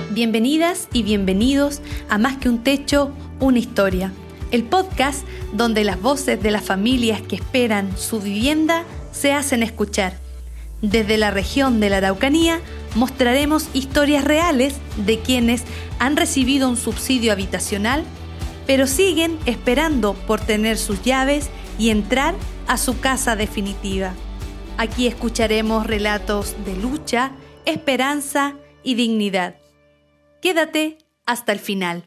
Bienvenidas y bienvenidos a Más que un techo, una historia. El podcast donde las voces de las familias que esperan su vivienda se hacen escuchar. Desde la región de la Araucanía mostraremos historias reales de quienes han recibido un subsidio habitacional, pero siguen esperando por tener sus llaves y entrar a su casa definitiva. Aquí escucharemos relatos de lucha, esperanza y dignidad. Quédate hasta el final.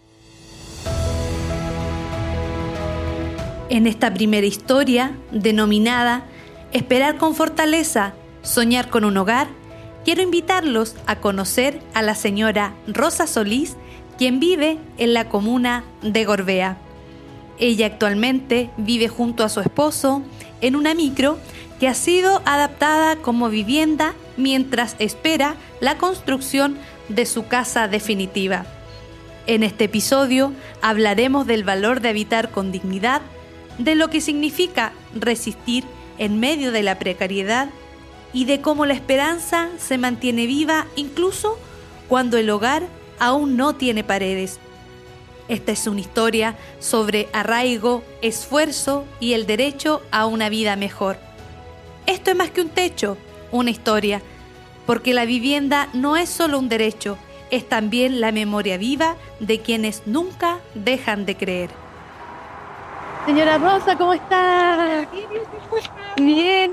En esta primera historia, denominada Esperar con fortaleza, soñar con un hogar, quiero invitarlos a conocer a la señora Rosa Solís, quien vive en la comuna de Gorbea. Ella actualmente vive junto a su esposo en una micro que ha sido adaptada como vivienda mientras espera la construcción de su casa definitiva. En este episodio hablaremos del valor de habitar con dignidad, de lo que significa resistir en medio de la precariedad y de cómo la esperanza se mantiene viva incluso cuando el hogar aún no tiene paredes. Esta es una historia sobre arraigo, esfuerzo y el derecho a una vida mejor. Esto es más que un techo, una historia, porque la vivienda no es solo un derecho, es también la memoria viva de quienes nunca dejan de creer. Señora Rosa, ¿cómo está? Bien.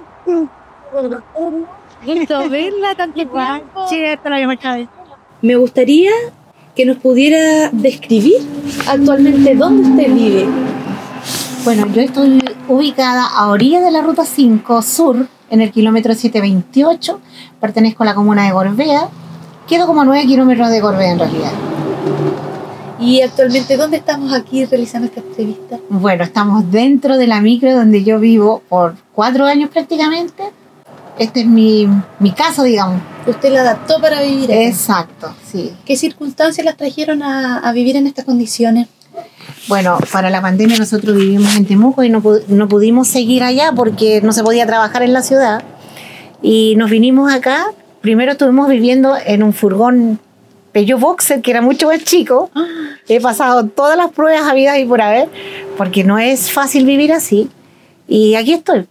Gusto verla tanto tiempo. Sí, hasta la misma vez. Me gustaría que nos pudiera describir actualmente dónde usted vive. Bueno, yo estoy ubicada a orillas de la Ruta 5 Sur, en el kilómetro 728. Pertenezco a la comuna de Gorbea. Quedo como a 9 kilómetros de Gorbea en realidad. ¿Y actualmente dónde estamos aquí realizando esta entrevista? Bueno, estamos dentro de la micro donde yo vivo por 4 años prácticamente. Este es mi casa, digamos. ¿Usted la adaptó para vivir aquí? Exacto, sí. ¿Qué circunstancias las trajeron a vivir en estas condiciones? Bueno, para la pandemia nosotros vivimos en Temuco y no pudimos seguir allá porque no se podía trabajar en la ciudad. Y nos vinimos acá. Primero estuvimos viviendo en un furgón Peugeot Boxer, que era mucho más chico. He pasado todas las pruebas habidas y por haber, porque no es fácil vivir así. Y aquí estoy.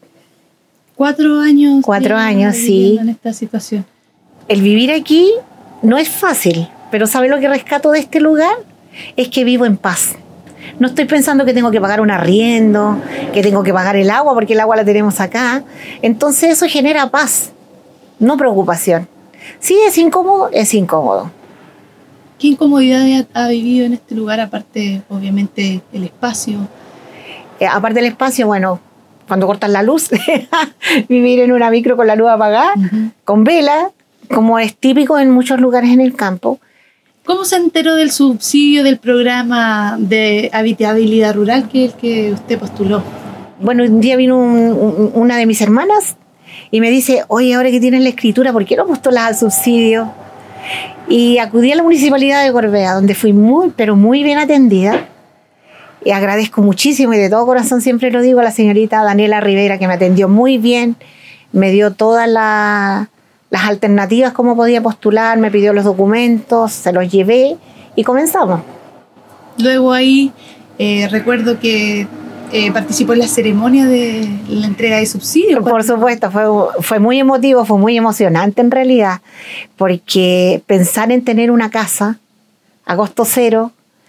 4 años. 4 años, sí. En esta situación. El vivir aquí no es fácil, pero ¿sabe lo que rescato de este lugar? Es que vivo en paz. No estoy pensando que tengo que pagar un arriendo, que tengo que pagar el agua, porque el agua la tenemos acá. Entonces eso genera paz, no preocupación. Sí, es incómodo, es incómodo. ¿Qué incomodidad ha vivido en este lugar, aparte, obviamente, el espacio? Aparte del espacio, bueno, cuando cortan la luz, vivir en una micro con la luz apagada, con vela, como es típico en muchos lugares en el campo. ¿Cómo se enteró del subsidio del programa de habitabilidad rural que es el que usted postuló? Bueno, un día vino una de mis hermanas y me dice, oye, ahora que tienes la escritura, ¿por qué no postulas al subsidio? Y acudí a la Municipalidad de Gorbea, donde fui muy, pero muy bien atendida. Y agradezco muchísimo, y de todo corazón siempre lo digo, a la señorita Daniela Rivera, que me atendió muy bien, me dio todas las alternativas como podía postular, me pidió los documentos, se los llevé y comenzamos. Luego ahí recuerdo que participó en la ceremonia de la entrega de subsidios. Por supuesto, fue muy emotivo, fue muy emocionante en realidad, porque pensar en tener una casa a costo cero,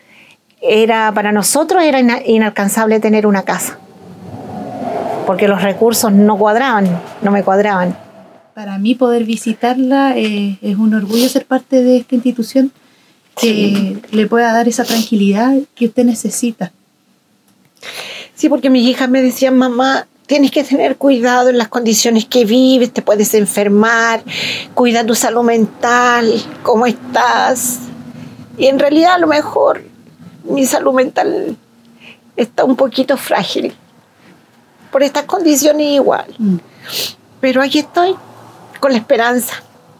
para nosotros era inalcanzable tener una casa, porque los recursos no me cuadraban. Para mí poder visitarla es un orgullo ser parte de esta institución que le pueda dar esa tranquilidad que usted necesita. Sí, porque mis hijas me decían, mamá, tienes que tener cuidado en las condiciones que vives, te puedes enfermar, cuida tu salud mental, cómo estás. Y en realidad a lo mejor mi salud mental está un poquito frágil por estas condiciones igual. Pero aquí estoy, con la esperanza.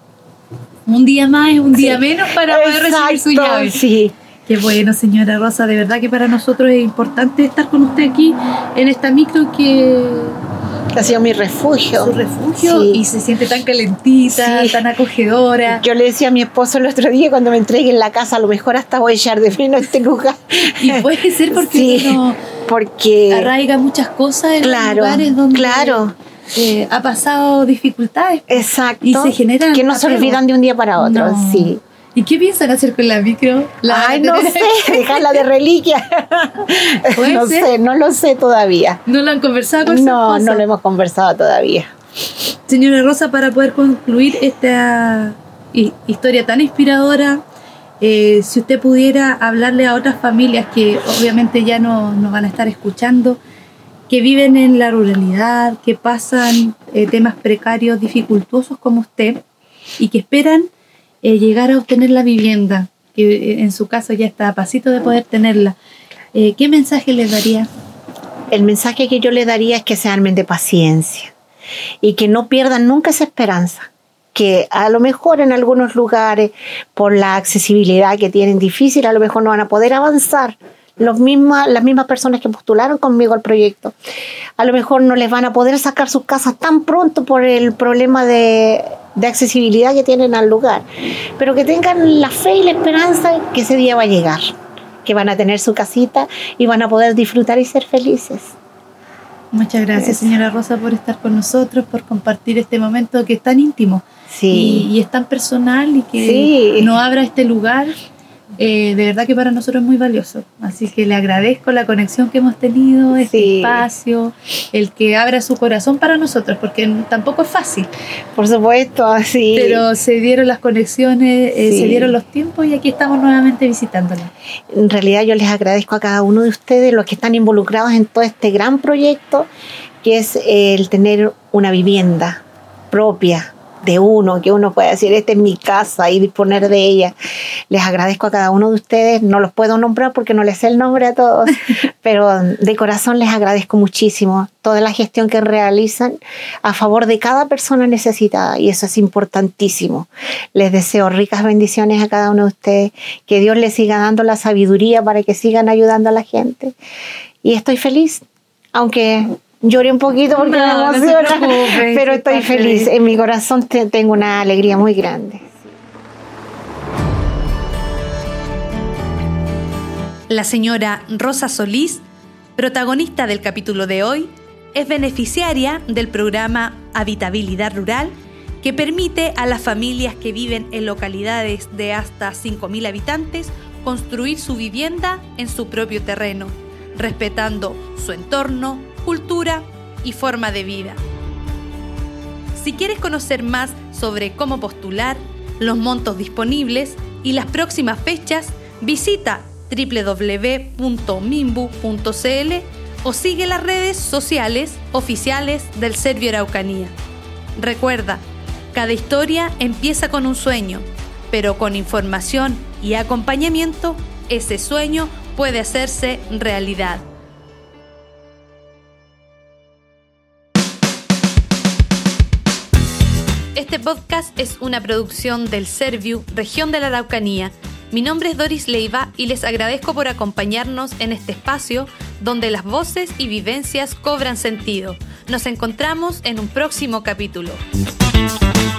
Un día más es un día menos para poder recibir su llave. Sí. Qué bueno, señora Rosa, de verdad que para nosotros es importante estar con usted aquí en esta micro que Ha sido mi refugio. Su refugio, Sí. y se siente tan calentita, Sí. tan acogedora. Yo le decía a mi esposo el otro día, cuando me entreguen la casa, a lo mejor hasta voy a echar de menos este lugar. Y puede ser porque Sí, uno porque arraiga muchas cosas en Claro, lugares donde claro. Ha pasado dificultades. exacto, Y se generan que no se apegos. olvidan de un día para otro. No. Sí. ¿Y qué piensan hacer con la micro? Ay, no sé, dejarla de reliquia. ¿Puede No ser? sé, no lo sé todavía. ¿No lo han conversado con su No, esposa? no lo hemos conversado todavía. Señora Rosa, para poder concluir esta historia tan inspiradora, si usted pudiera hablarle a otras familias que obviamente ya no van a estar escuchando, que viven en la ruralidad, que pasan temas precarios, dificultosos como usted, y que esperan llegar a obtener la vivienda, que en su caso ya está a pasito de poder tenerla, ¿qué mensaje les daría? El mensaje que yo le daría es que se armen de paciencia y que no pierdan nunca esa esperanza. Que a lo mejor en algunos lugares, por la accesibilidad que tienen difícil, a lo mejor no van a poder avanzar. Las mismas personas que postularon conmigo al proyecto, a lo mejor no les van a poder sacar sus casas tan pronto por el problema de accesibilidad que tienen al lugar, pero que tengan la fe y la esperanza que ese día va a llegar, que van a tener su casita y van a poder disfrutar y ser felices. Muchas gracias, señora Rosa, por estar con nosotros, por compartir este momento que es tan íntimo. Sí. Y es tan personal y que Sí. nos abra este lugar, de verdad que para nosotros es muy valioso. Así que le agradezco la conexión que hemos tenido, este Sí. espacio, el que abra su corazón para nosotros, porque tampoco es fácil, Por supuesto, sí. pero se dieron las conexiones, Sí. se dieron los tiempos y aquí estamos nuevamente visitándola. En realidad yo les agradezco a cada uno de ustedes, los que están involucrados en todo este gran proyecto, que es el tener una vivienda propia de uno, que uno pueda decir, esta es mi casa, y disponer de ella. Les agradezco a cada uno de ustedes, no los puedo nombrar porque no les sé el nombre a todos, pero de corazón les agradezco muchísimo toda la gestión que realizan a favor de cada persona necesitada, y eso es importantísimo. Les deseo ricas bendiciones a cada uno de ustedes, que Dios les siga dando la sabiduría para que sigan ayudando a la gente, y estoy feliz, aunque lloré un poquito porque me No se emociona, preocupe, pero sí, estoy parte feliz. de- En mi corazón tengo una alegría muy grande. La señora Rosa Solís, protagonista del capítulo de hoy, es beneficiaria del programa Habitabilidad Rural, que permite a las familias que viven en localidades de hasta 5.000 habitantes construir su vivienda en su propio terreno, respetando su entorno, cultura y forma de vida. Si quieres conocer más sobre cómo postular, los montos disponibles y las próximas fechas, visita www.minbu.cl o sigue las redes sociales oficiales del Servio Araucanía. Recuerda, cada historia empieza con un sueño, pero con información y acompañamiento, ese sueño puede hacerse realidad. Este podcast es una producción del Serviu, región de la Araucanía. Mi nombre es Doris Leiva y les agradezco por acompañarnos en este espacio donde las voces y vivencias cobran sentido. Nos encontramos en un próximo capítulo.